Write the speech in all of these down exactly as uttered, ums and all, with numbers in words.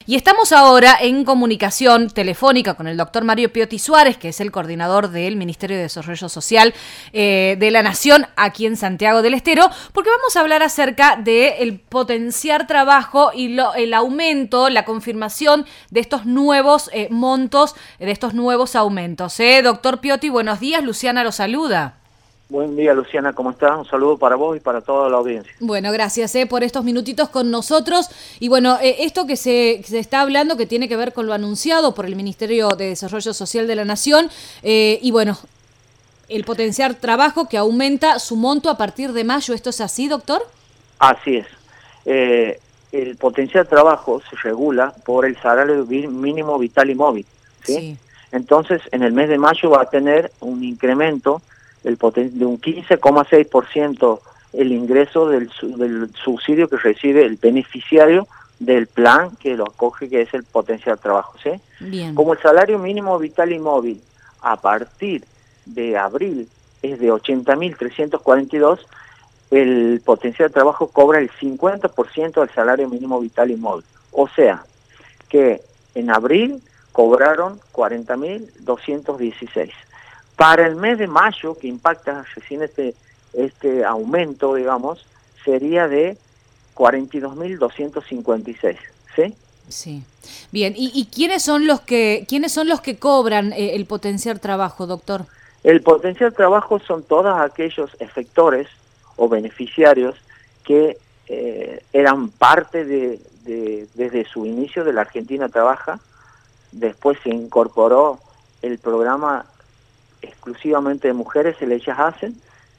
Y estamos ahora en comunicación telefónica con el doctor Mario Piotti Suárez, que es el coordinador del Ministerio de Desarrollo Social eh, de la Nación aquí en Santiago del Estero, porque vamos a hablar acerca del potenciar trabajo y lo, el aumento, la confirmación de estos nuevos eh, montos, de estos nuevos aumentos. ¿eh? Doctor Piotti, buenos días. Luciana lo saluda. Buen día, Luciana, ¿cómo estás? Un saludo para vos y para toda la audiencia. Bueno, gracias eh, por estos minutitos con nosotros. Y bueno, eh, esto que se, que se está hablando, que tiene que ver con lo anunciado por el Ministerio de Desarrollo Social de la Nación, eh, y bueno, el potenciar trabajo que aumenta su monto a partir de mayo. ¿Esto es así, doctor? Así es. Eh, el potenciar trabajo se regula por el salario mínimo vital y móvil, ¿sí? Sí. Entonces, en el mes de mayo va a tener un incremento el poten de un quince coma seis por ciento el ingreso del, del subsidio que recibe el beneficiario del plan que lo acoge, que es el potenciar trabajo, ¿sí? Bien. Como el salario mínimo vital y móvil a partir de abril es de ochenta mil trescientos cuarenta y dos, el potenciar trabajo cobra el cincuenta por ciento del salario mínimo vital y móvil. O sea, que en abril cobraron cuarenta mil doscientos dieciséis. Para el mes de mayo, que impacta recién este, este aumento, digamos, sería de cuarenta y dos mil doscientos cincuenta y seis, ¿sí? Sí. Bien, ¿y, y quiénes son los que quiénes son los que cobran eh, el potenciar trabajo, doctor? El potenciar trabajo son todos aquellos efectores o beneficiarios que eh, eran parte de, de, desde su inicio de la Argentina Trabaja. Después se incorporó el programa exclusivamente de mujeres, el Ellas Hacen.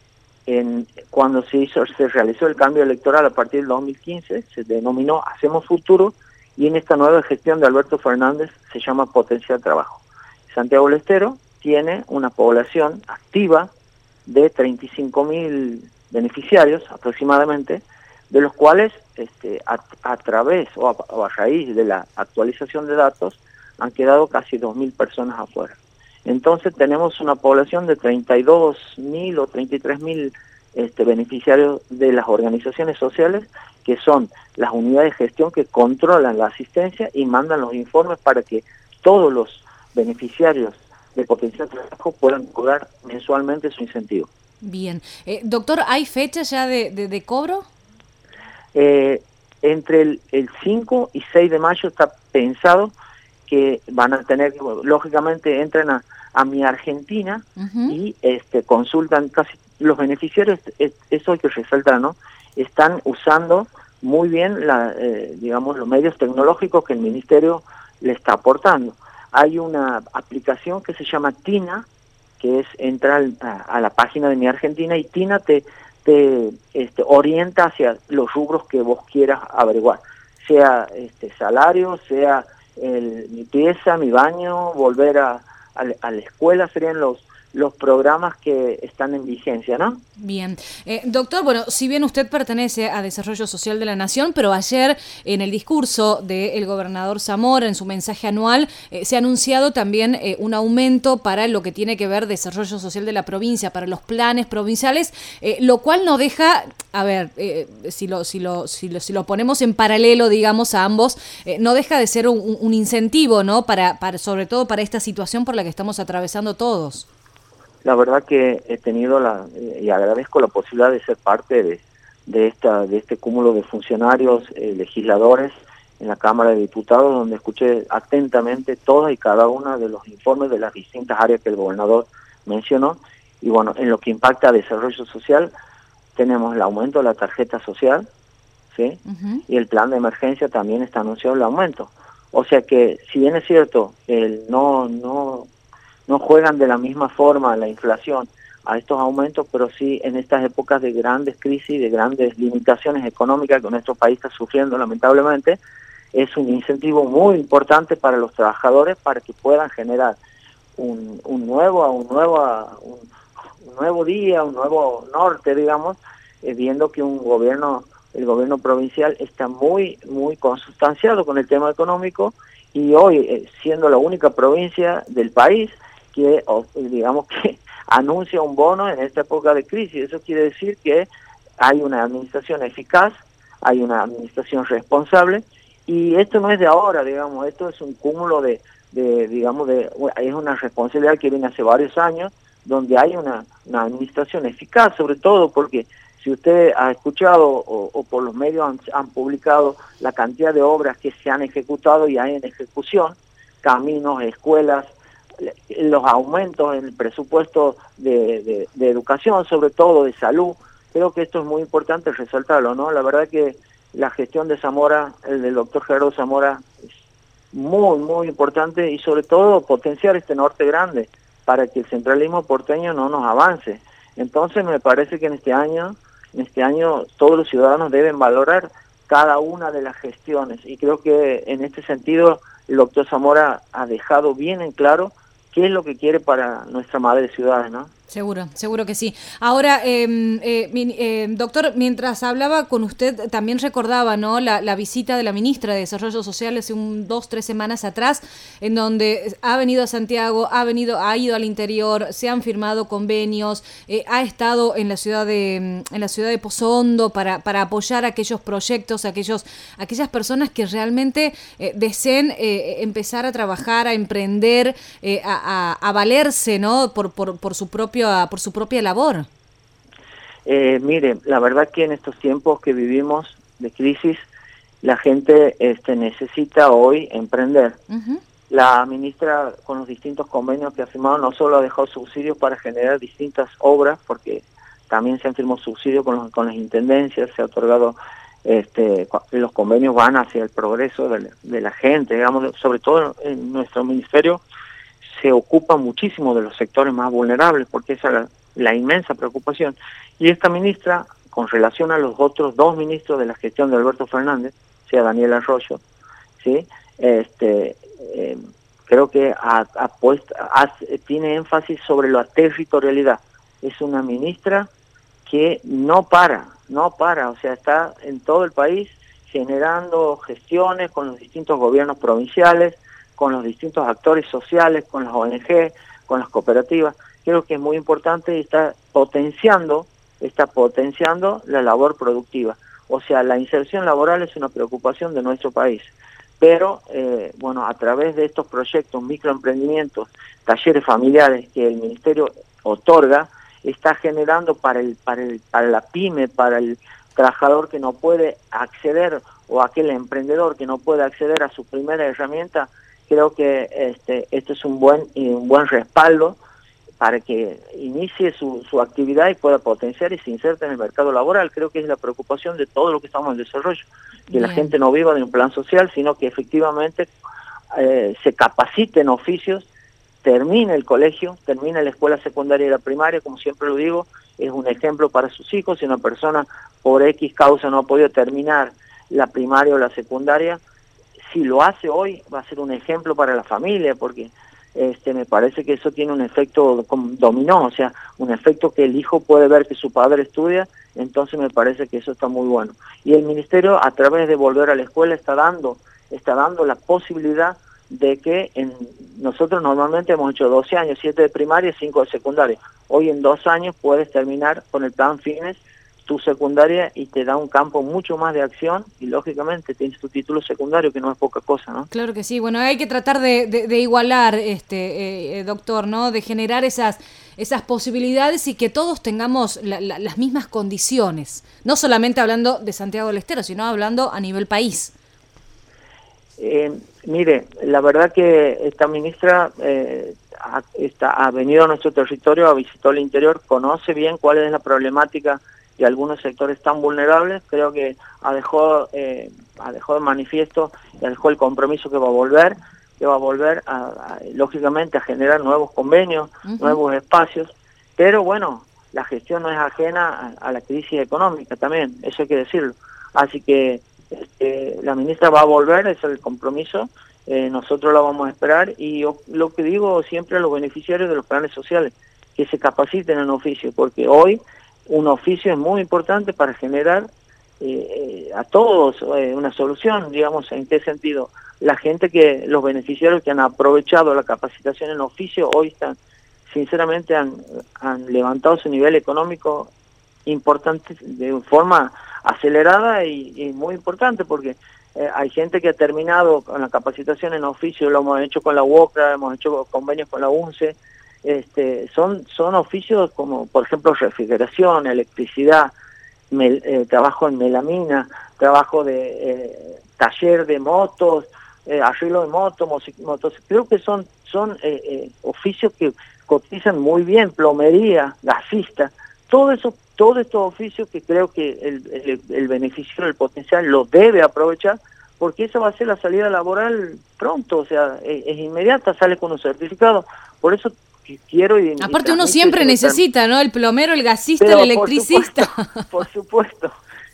En, cuando se hizo, se realizó el cambio electoral a partir del dos mil quince, se denominó Hacemos Futuro, y en esta nueva gestión de Alberto Fernández se llama Potenciar Trabajo. Santiago del Estero tiene una población activa de treinta y cinco mil beneficiarios aproximadamente, de los cuales este, a, a través o a, o a raíz de la actualización de datos han quedado casi dos mil personas afuera. Entonces tenemos una población de treinta y dos mil o treinta y tres mil este, beneficiarios de las organizaciones sociales, que son las unidades de gestión que controlan la asistencia y mandan los informes para que todos los beneficiarios de potencial trabajo puedan cobrar mensualmente su incentivo. Bien. Eh, doctor, ¿hay fecha ya de, de, de cobro? Eh, entre el, el cinco y seis de mayo está pensado que van a tener, lógicamente entran a, a Mi Argentina, uh-huh. y este consultan casi los beneficiarios, es, eso hay que resaltar, ¿no? Están usando muy bien la, eh, digamos, los medios tecnológicos que el Ministerio le está aportando. Hay una aplicación que se llama Tina, que es entrar a, a la página de Mi Argentina, y Tina te, te este, orienta hacia los rubros que vos quieras averiguar, sea este salario, sea el, mi pieza, mi baño, volver a, a, a la escuela, serían los los programas que están en vigencia, ¿no? Bien. Eh, doctor, bueno, si bien usted pertenece a Desarrollo Social de la Nación, pero ayer en el discurso del gobernador Zamora, en su mensaje anual, eh, se ha anunciado también eh, un aumento para lo que tiene que ver Desarrollo Social de la provincia, para los planes provinciales, eh, lo cual no deja, a ver, eh, si, lo, si, lo, si, lo, si lo ponemos en paralelo, digamos, a ambos, eh, no deja de ser un, un incentivo, ¿no? Para, para, sobre todo para esta situación por la que estamos atravesando todos. La verdad que he tenido la eh, y agradezco la posibilidad de ser parte de, de esta de este cúmulo de funcionarios, eh, legisladores en la Cámara de Diputados, donde escuché atentamente todas y cada una de los informes de las distintas áreas que el gobernador mencionó. Y bueno, en lo que impacta a desarrollo social, tenemos el aumento de la tarjeta social, ¿sí? Uh-huh. Y el plan de emergencia también está anunciado el aumento. O sea que, si bien es cierto, el no no no juegan de la misma forma la inflación a estos aumentos, pero sí en estas épocas de grandes crisis, de grandes limitaciones económicas que nuestro país está sufriendo lamentablemente, es un incentivo muy importante para los trabajadores para que puedan generar un, un nuevo, un nuevo, un, un nuevo día, un nuevo norte, digamos, eh, viendo que un gobierno, el gobierno provincial está muy, muy consustanciado con el tema económico, y hoy, eh, siendo la única provincia del país que, digamos, que anuncia un bono en esta época de crisis. Eso quiere decir que hay una administración eficaz, hay una administración responsable, Y esto no es de ahora, digamos, esto es un cúmulo de, de digamos, de es una responsabilidad que viene hace varios años, donde hay una, una administración eficaz, sobre todo porque si usted ha escuchado o, o por los medios han, han publicado la cantidad de obras que se han ejecutado y hay en ejecución, caminos, escuelas, los aumentos en el presupuesto de, de, de educación, sobre todo de salud, creo que esto es muy importante resaltarlo, ¿no? La verdad que la gestión de Zamora, el del doctor Gerardo Zamora, es muy, muy importante y sobre todo potenciar este norte grande para que el centralismo porteño no nos avance. Entonces me parece que en este año, en este año todos los ciudadanos deben valorar cada una de las gestiones y creo que en este sentido el doctor Zamora ha dejado bien en claro qué es lo que quiere para nuestra madre ciudad, ¿no? Seguro, seguro que sí. Ahora, eh, eh, eh, doctor, mientras hablaba con usted, también recordaba, ¿no?, la, la visita de la ministra de Desarrollo Social hace un dos, tres semanas atrás, en donde ha venido a Santiago, ha venido, ha ido al interior, se han firmado convenios, eh, ha estado en la ciudad de, en la ciudad de Pozo Hondo para, para apoyar aquellos proyectos, aquellos, aquellas personas que realmente eh, deseen eh, empezar a trabajar, a emprender, eh, a, a, a valerse, ¿no?, por, por, por su propio por su propia labor. Eh, mire, la verdad que en estos tiempos que vivimos de crisis, la gente este, necesita hoy emprender. Uh-huh. La ministra, con los distintos convenios que ha firmado, no solo ha dejado subsidios para generar distintas obras, porque también se han firmado subsidios con, los, con las intendencias, se ha otorgado, este, los convenios van hacia el progreso de la, de la gente, digamos, sobre todo en nuestro ministerio, se ocupa muchísimo de los sectores más vulnerables, porque esa es la, la inmensa preocupación. Y esta ministra, con relación a los otros dos ministros de la gestión de Alberto Fernández, sea Daniel Arroyo, ¿sí? este, eh, creo que ha, ha puesto, ha, tiene énfasis sobre la territorialidad. Es una ministra que no para, no para, o sea, está en todo el país generando gestiones con los distintos gobiernos provinciales, con los distintos actores sociales, con las O N G, con las cooperativas. Creo que es muy importante y está potenciando, está potenciando la labor productiva. O sea, la inserción laboral es una preocupación de nuestro país. Pero, eh, bueno, a través de estos proyectos, microemprendimientos, talleres familiares que el Ministerio otorga, está generando para, el, para, el, para la pyme, para el trabajador que no puede acceder, o aquel emprendedor que no puede acceder a su primera herramienta. Creo que este, esto es un buen, un buen respaldo para que inicie su, su actividad y pueda potenciar y se inserte en el mercado laboral. Creo que es la preocupación de todo lo que estamos en desarrollo, que Bien. La gente no viva de un plan social, sino que efectivamente eh, se capacite en oficios, termine el colegio, termine la escuela secundaria y la primaria, como siempre lo digo, es un ejemplo para sus hijos. Si una persona por X causa no ha podido terminar la primaria o la secundaria, si lo hace hoy va a ser un ejemplo para la familia, porque este me parece que eso tiene un efecto dominó, o sea, un efecto que el hijo puede ver que su padre estudia, entonces me parece que eso está muy bueno. Y el ministerio, a través de volver a la escuela, está dando, está dando la posibilidad de que en, nosotros normalmente hemos hecho doce años, siete de primaria, cinco de secundaria. Hoy en dos años puedes terminar con el plan Fines tu secundaria y te da un campo mucho más de acción y lógicamente tienes tu título secundario, que no es poca cosa, ¿no? Claro que sí. Bueno, hay que tratar de, de, de igualar, este eh, doctor, ¿no? De generar esas esas posibilidades y que todos tengamos la, la, las mismas condiciones. No solamente hablando de Santiago del Estero, sino hablando a nivel país. Eh, mire, la verdad que esta ministra eh, ha, está, ha venido a nuestro territorio, ha visitado el interior, conoce bien cuál es la problemática de algunos sectores tan vulnerables. Creo que ha dejado, eh, ha dejado de manifiesto y ha dejado el compromiso que va a volver, que va a volver a, a, lógicamente a generar nuevos convenios, uh-huh. nuevos espacios, pero bueno, la gestión no es ajena a, a la crisis económica también, eso hay que decirlo. Así que este, la ministra va a volver, ese es el compromiso, eh, nosotros la vamos a esperar y yo, lo que digo siempre a los beneficiarios de los planes sociales, que se capaciten en oficio, porque hoy un oficio es muy importante para generar eh, a todos eh, una solución. Digamos, ¿en qué sentido? La gente que, los beneficiarios que han aprovechado la capacitación en oficio, hoy están, sinceramente han, han levantado su nivel económico importante de forma acelerada y, y muy importante, porque eh, hay gente que ha terminado con la capacitación en oficio, lo hemos hecho con la U O C R A, hemos hecho convenios con la U N C E, este, son, son oficios como, por ejemplo, refrigeración, electricidad, mel, eh, trabajo en melamina, trabajo de eh, taller de motos, eh, arreglo de motos, motos, creo que son, son eh, eh, oficios que cotizan muy bien, plomería, gasista, todo eso, todos estos oficios que creo que el, el, el beneficio, el potencial lo debe aprovechar, porque esa va a ser la salida laboral pronto, o sea, es, es inmediata, sale con un certificado, por eso quiero... Y, Aparte y uno siempre necesita, ¿no? El plomero, el gasista, pero el electricista. Por supuesto, por supuesto.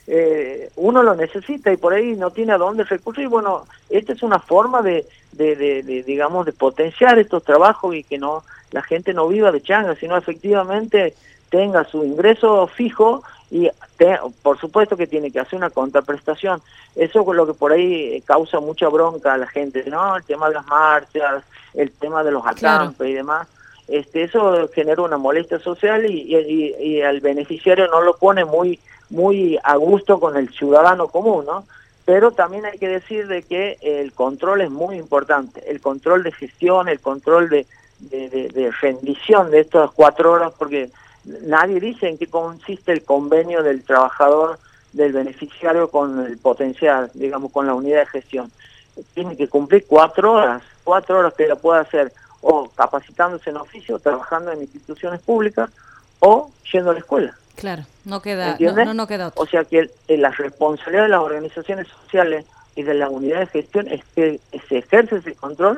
Eh, uno lo necesita y por ahí no tiene a dónde recurrir. Bueno, esta es una forma de, de, de, de, digamos, de potenciar estos trabajos y que no la gente no viva de changa, sino efectivamente tenga su ingreso fijo y te, por supuesto que tiene que hacer una contraprestación. Eso es lo que por ahí causa mucha bronca a la gente, ¿no? El tema de las marchas, el tema de los acampes claro. y demás. Este, eso genera una molestia social y, y, y al beneficiario no lo pone muy muy a gusto con el ciudadano común, ¿no? Pero también hay que decir de que el control es muy importante, el control de gestión, el control de, de, de, de rendición de estas cuatro horas, porque nadie dice en qué consiste el convenio del trabajador, del beneficiario con el potencial, digamos, con la unidad de gestión. Tiene que cumplir cuatro horas, cuatro horas que la pueda hacer o capacitándose en oficio, trabajando en instituciones públicas, o yendo a la escuela. Claro, no queda, no, no, no queda otro. O sea que el, la responsabilidad de las organizaciones sociales y de la unidad de gestión es que se ejerce ese control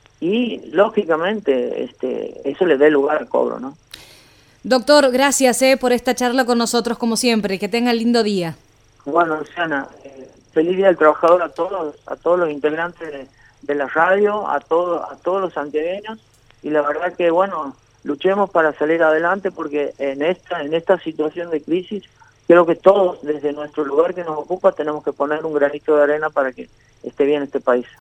y, lógicamente, este, eso le dé lugar al cobro, ¿no? Doctor, gracias eh, por esta charla con nosotros, como siempre. Que tenga lindo día. Bueno, Luciana, eh, feliz Día del Trabajador a todos, a todos los integrantes de, de la radio, a, todo, a todos los santiagueños, y la verdad que, bueno, luchemos para salir adelante porque en esta en esta situación de crisis creo que todos desde nuestro lugar que nos ocupa tenemos que poner un granito de arena para que esté bien este país.